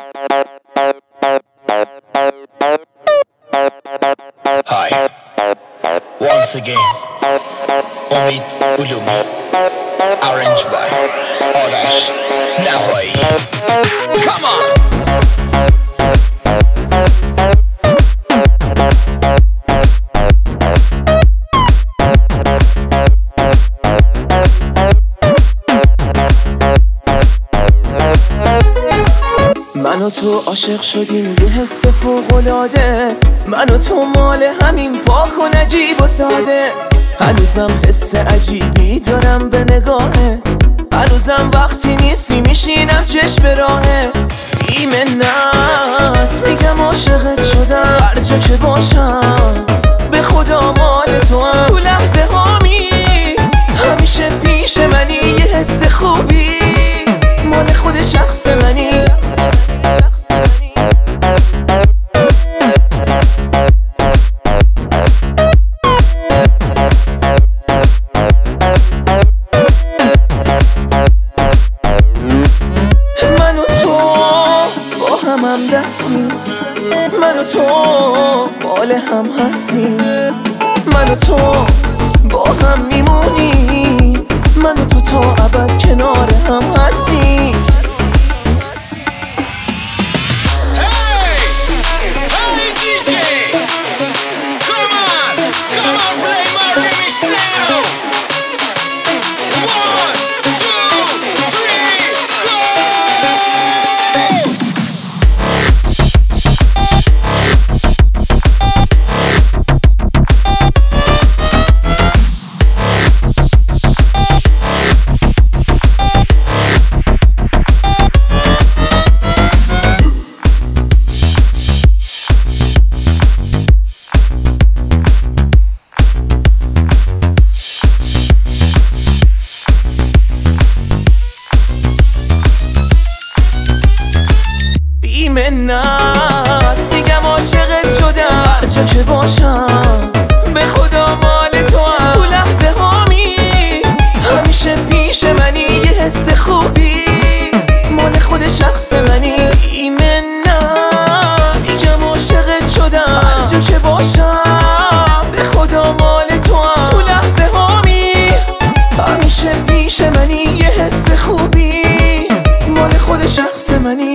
Hi, once again, Omid Ulumi, arranged by Arash Nahoi. Come on! من و تو عاشق شدیم یه حس فوق‌العاده، من و تو مال همین پاک و نجیب و ساده. هنوزم حس عجیبی دارم به نگاهت، هنوزم وقتی نیستی میشینم چشم به راهت. بی منت میگم عاشقت شدم، هر جا که باشم به خدا مال تو هم. تو لحظه هامی همیشه پیش منی، یه حس خوبی مال خود شخص منی. هم دستیم، من و تو مال هم هستیم، من و تو با هم میمونیم، من و تو تا ابد کنار هم هستیم. منت میگم عاشقت شدم، هر جا که باشم به خدا مال تو هم. تو لحظه هامی همیشه پیش منی، یه حس خوبی مال خود شخص منی. بی منت میگم عاشقت شدم، هر جا که باشم به خدا مال تو هم. تو لحظه هامی همیشه پیش منی، یه حس خوبی مال خود شخص منی.